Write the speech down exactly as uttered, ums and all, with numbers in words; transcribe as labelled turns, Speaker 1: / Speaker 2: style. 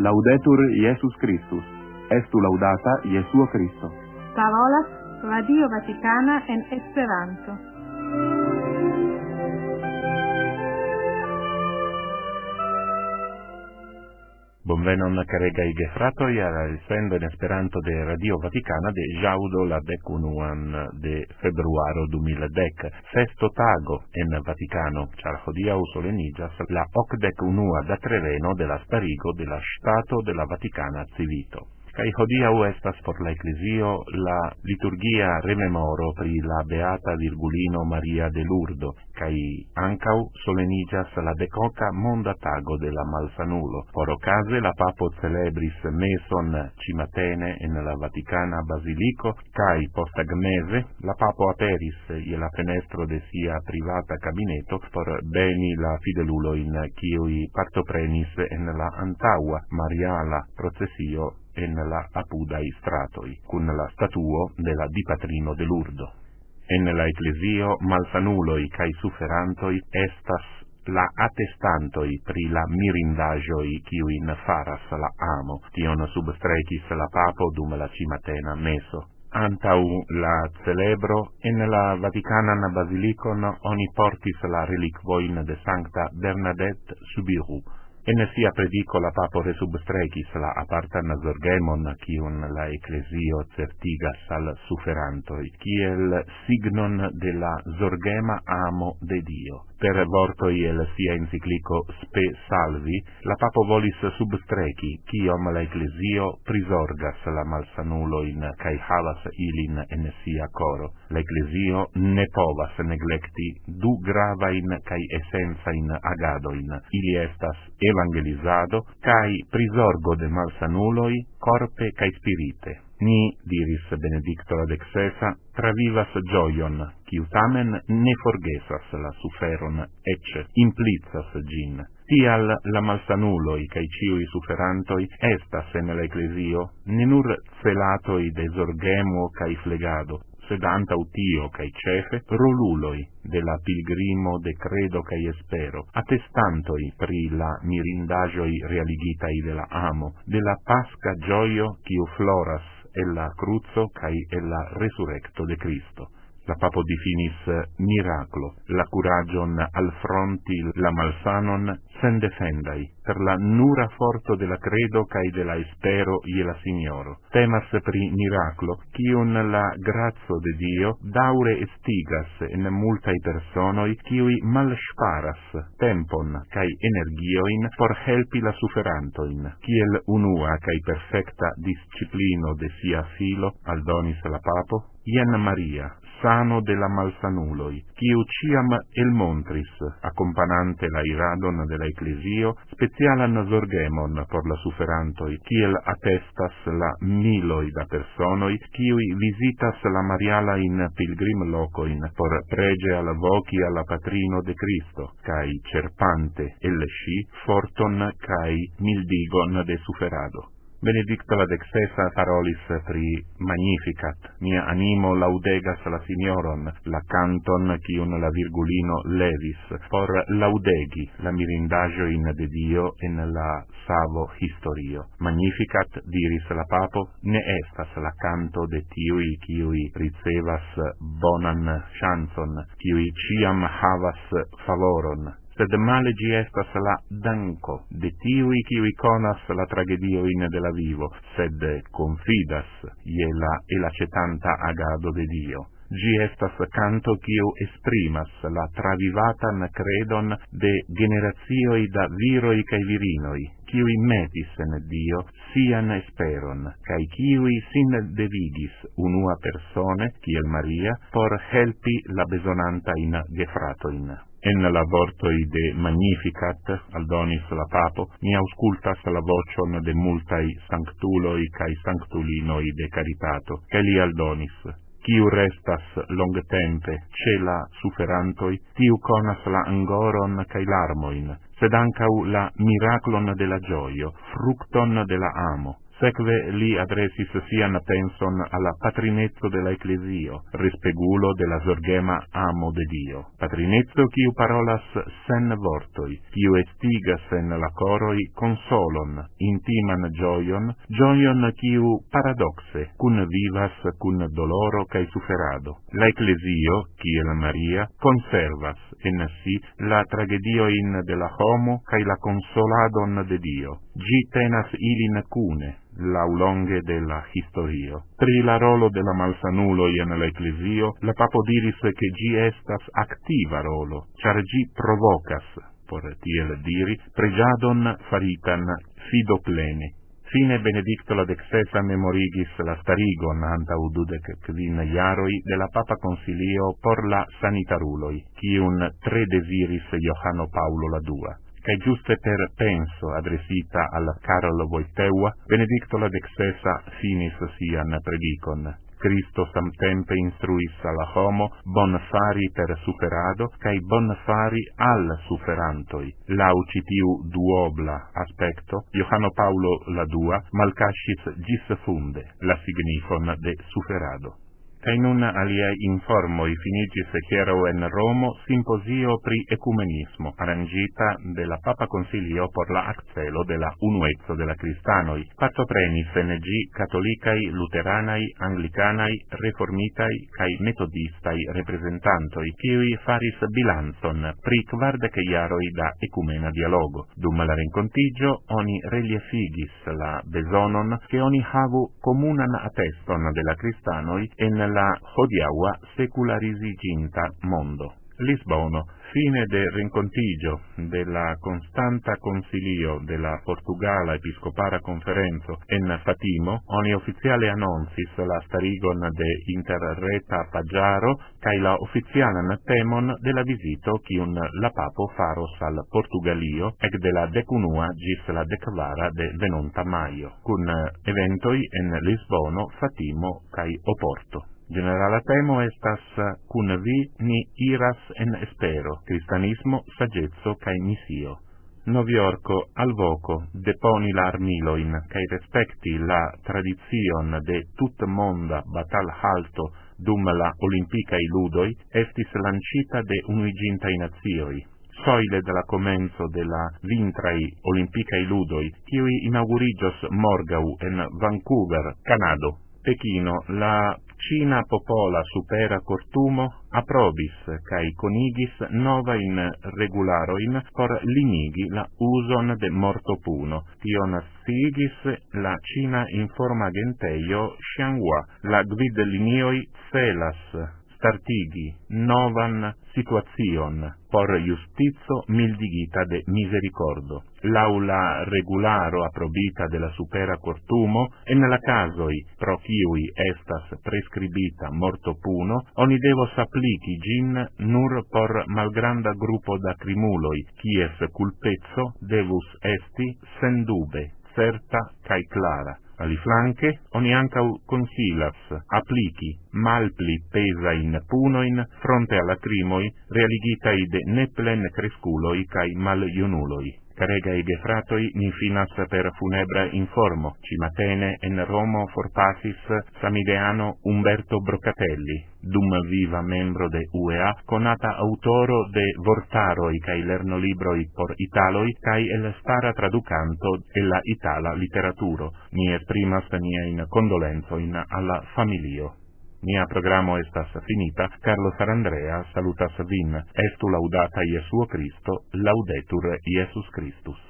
Speaker 1: Laudetur Iesus Christus. Estu laudata Jesuo Christo.
Speaker 2: Parolas Radio Vaticana en Esperanto.
Speaker 3: Bonvenon caregaj gefratoj al elsendo en Esperanto de Radio Vaticana de ĵaŭdo la dekunuan de februaro du mil dek, festo tago en Vatikano, ĉar hodiaŭ soleniĝas la okdek-unua datreveno de la starigo de la ŝtato de la Vatikana Civito. Kai hodiaŭ estas por la Eklezio la liturgia rememoro pri la beata Virgulino Maria de Lourdes, kai ankaŭ soleniĝas la dekoka monda tago de la malsanulo. Por okaze la papo celebris meson ĉimatene en la Vatikana Baziliko, kai postagmeze la papo aperis je la fenestro de sia privata kabineto por beni la fidelulojn kiuj partoprenis en la antaŭa mariala procesio en la apudai stratoi, cun la statuo de la Dipatrino de Lourdes. En la Ecclesio malsanuloi cae suferantoi estas la attestantoi pri la mirindagioi kiuin faras la amo, tion substrecis la papo dum la cimatena meso. Antau la celebro en la Vatikanan Basilicon oni portis la reliquoin de Sancta Bernadette Soubirous. En sia predico la papo resubstrecis la apartan zorgemon kiun la Eklezio certigas al suferantoi, kiel signon de la zorgema amo de Dio. Per vortoi el sia enciclico Spe Salvi, la papo volis substreki kiom la Eklezio prizorgas la malsanuloin kai havas ilin en sia coro. La Eklezio ne povas neglekti du gravain kai essenzain agadoin. Ili estas evangelizado kai prizorgo de malsanuloi corpe kai spirite. Ni, diris Benedicto la Dexesa, travivas gioion, kiu tamen ne forgesas la suferon, ecce implicas gin. Tial la malsanuloi cae ciui suferantoi estas en la Eklezio ne nur celatoi de zorgemo cae flegado, sed antau tio cae cefe roluloi de la pilgrimo de credo cae espero, attestantoi pri la mirindagioi realigitai de la amo, de la pasca gioio kiu floras e la cruzo cae e la resurrecto de Cristo. La papo definis miraclo, la curagion al fronti la malsanon sen defendai, per la nura forto de la credo cae de la espero ie la Signoro. Temas pri miraclo, cium la grazo de Dio daure estigas en multai personoi, ciui malsparas tempon cae energioin por helpi la suferantoin, ciel unua cae perfecta disciplino de sia filo, aldonis la papo, ien Maria, sano de la malsanuloi, quiu ciam el montris, accompagnante la iradon de la Eklezio, specialan zorgemon por la suferantoi, kiel attestas la miloi da personoi, kiui visitas la mariala in pilgrim locoin, por prege al voci alla patrino de Cristo, cae cerpante el sci forton cae mildigon de suferado. Benedicto la Dexesa parolis pri Magnificat, mia animo laudegas la Signoron, la canton cium la Virgulino levis, por laudegi la mirindagioin de Dio en la savo historio. Magnificat, diris la papo, ne estas la canto de tiui kiui ricevas bonan chanson, kiui ciam havas favoron, sed male gi estas la danko de tiui kiui conas la tragedioin de la vivo, sed confidas je la elacetanta agado de Dio. Gi estas canto kiu esprimas la travivatan credon de generazioi da viroi cae virinoi, kiui metis en Dio sian esperon, cae kiui sin devigis unua persone, kiel Maria, por helpi la besonantain gefratoin. En la vortoi de Magnificat, aldonis la papo, mi auscultas la vocion de multai sanctuloi cae sanctulinoi de caritato, che li aldonis. Ciu restas longtempe ce la suferantoi, tiu conas la angoron cae larmoin, sed ancau la miraclon de la gioio, fructon de la amo, Seque li adresis sian penson alla patrinezzo de la Ecclesio, respegulo de la zorgema amo de Dio. Patrinezzo quiu parolas sen vortoi, quiu estigas en la coroi consolon, intiman gioion, gioion quiu paradoxe, cun vivas cun doloro cae suferado. La Ecclesio, kiel Maria, conservas en si la tragedioin de la homo cae la consoladon de Dio. Gi tenas ilin cune, laulonge de la historio. Pri la rolo de la malsanulo en la Ecclesio, la papo diris che gi estas activa rolo, char gi provocas, por tiel diri, pregiadon faritan fido plene. Fine Benedicto la dexesa memorigis la starigon antau dudec quin iaroi de la Papa Consilio por la sanitaruloi, quiun tre desiris Johano Paulo la dua. Cae giuste per penso adresita al Carol Wojtyła, Benedicto la dexesa finis sian predicon. Cristo samtempe instruis alla homo bon fari per superado, cae bon fari al superantoi. Laucitiu duobla aspecto, Johano Paulo la dua malcascis gis funde la signifon de superado. Cae nun aliai informoi finigis hiero en Romo simposio pri ecumenismo, arrangita de la Papa Consilio por la accelo de la unuezzo de la Cristanoi. Partoprenis en gi catholicai, luteranai, anglicanai, reformitai, cae metodistai representantoi, kiui faris bilanzon pri kvardec iaroi da ecumena dialogo. Dum la rencontigio, oni reliefigis la besonon che oni havu comunan atteston de la Cristanoi en la hodiaua seculariziginta mondo. Lisbono, fine de rencontigio de la constanta consilio de la Portugala Episcopara Conferenzo en Fatimo, oni officiale annoncis la starigon de interreta Paggiaro cae la officialan temon de la visito quiun la papo faros al Portugalio ec de la decunua gis la decvara de venonta maio, cun eventoi en Lisbono, Fatimo cae Oporto. Generala temo estas cun vi ni iras en espero, cristianismo, sagezzo cae missio. Noviorco alvoco deponi la armiloin cae respecti la tradizion de tut monda batal halto dum la olimpicae ludoi estis lancita de unuigintai nazioi. Soile de la comenzo de la vintrai olimpicae ludoi, kiui inaugurigios morgau en Vancouver, Canado. Pechino, la Cina popola supera cortumo aprobis cae conigis novain regularoin por limigi la uson de mortopuno. Tion sciigis la Cina informa agenteio Xianhua. La gvidlinioi celas startigi novan situazion por justizo mildigita de misericordo. L'aula regularo aprobita de la supera cortumo, en la casoi pro kiui estas prescribita mortopuno, oni devos applici gin nur por malgranda gruppo da crimuloi, quies culpezzo devus esti sendube, certa cae clara. Aliflanque, oni ancau consilas applici malpli pesain punoin fronte alla crimoi realigitai de neplen cresculoi cae maliunuloi. Caregai gefratoi, ni finas per funebra informo. Cimatene en Romo forpasis samideano Umberto Broccatelli, dum viva membro de U E A, conata autoro de vortaroi cae lernolibroi por Italoi, cae el stara traducanto de la Itala literaturo. Ni esprimas niain condolenzoin alla familio. Nia programo estas finita, Carlo Sarandrea salutas vin, estu laudata Iesuo Cristo, laudetur Iesus Christus.